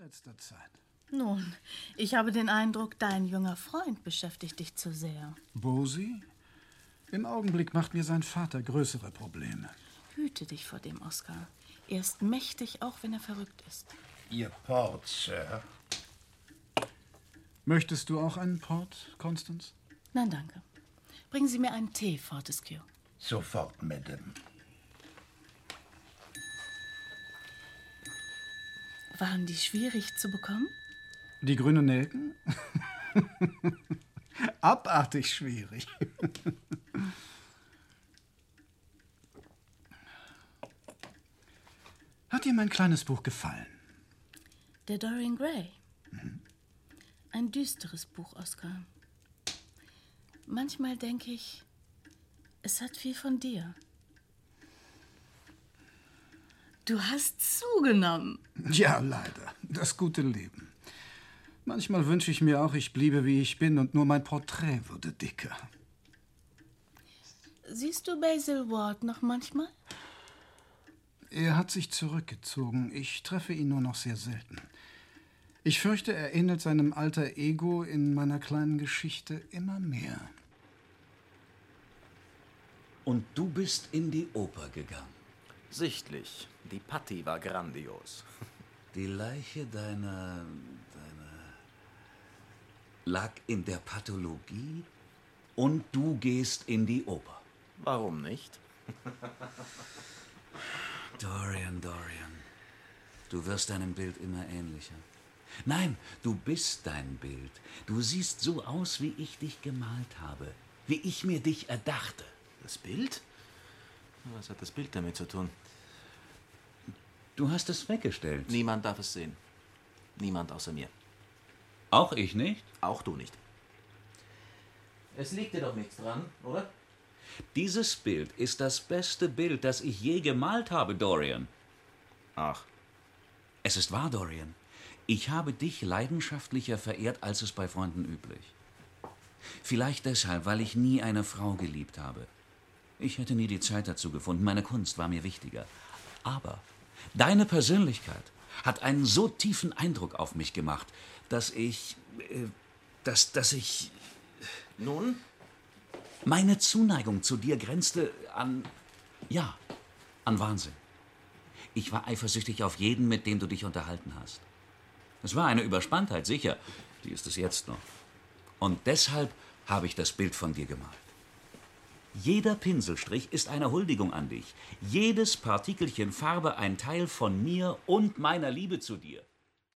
letzter Zeit? Nun, ich habe den Eindruck, dein junger Freund beschäftigt dich zu sehr. Bosi? Im Augenblick macht mir sein Vater größere Probleme. Hüte dich vor dem, Oskar. Er ist mächtig, auch wenn er verrückt ist. Ihr Port, Sir. Möchtest du auch einen Port, Constance? Nein, danke. Bringen Sie mir einen Tee, Fortescue. Sofort, Madame. Waren die schwierig zu bekommen? Die grünen Nelken? Abartig schwierig. Hat dir mein kleines Buch gefallen? Der Dorian Gray. Ein düsteres Buch, Oskar. Manchmal denke ich, es hat viel von dir. Du hast zugenommen. Ja, leider. Das gute Leben. Manchmal wünsche ich mir auch, ich bliebe, wie ich bin, und nur mein Porträt würde dicker. Siehst du Basil Ward noch manchmal? Er hat sich zurückgezogen. Ich treffe ihn nur noch sehr selten. Ich fürchte, er ähnelt seinem alter Ego in meiner kleinen Geschichte immer mehr. Und du bist in die Oper gegangen. Sichtlich. Die Patti war grandios. Die Leiche deiner lag in der Pathologie und du gehst in die Oper. Warum nicht? Dorian, du wirst deinem Bild immer ähnlicher. Nein, du bist dein Bild. Du siehst so aus, wie ich dich gemalt habe, wie ich mir dich erdachte. Das Bild? Was hat das Bild damit zu tun? Du hast es weggestellt. Niemand darf es sehen. Niemand außer mir. Auch ich nicht? Auch du nicht. Es liegt dir doch nichts dran, oder? Dieses Bild ist das beste Bild, das ich je gemalt habe, Dorian. Ach. Es ist wahr, Dorian. Ich habe dich leidenschaftlicher verehrt, als es bei Freunden üblich. Vielleicht deshalb, weil ich nie eine Frau geliebt habe. Ich hätte nie die Zeit dazu gefunden. Meine Kunst war mir wichtiger. Aber deine Persönlichkeit hat einen so tiefen Eindruck auf mich gemacht, dass ich... Nun? Meine Zuneigung zu dir grenzte an Wahnsinn. Ich war eifersüchtig auf jeden, mit dem du dich unterhalten hast. Es war eine Überspanntheit, sicher. Die ist es jetzt noch. Und deshalb habe ich das Bild von dir gemalt. Jeder Pinselstrich ist eine Huldigung an dich. Jedes Partikelchen Farbe ein Teil von mir und meiner Liebe zu dir.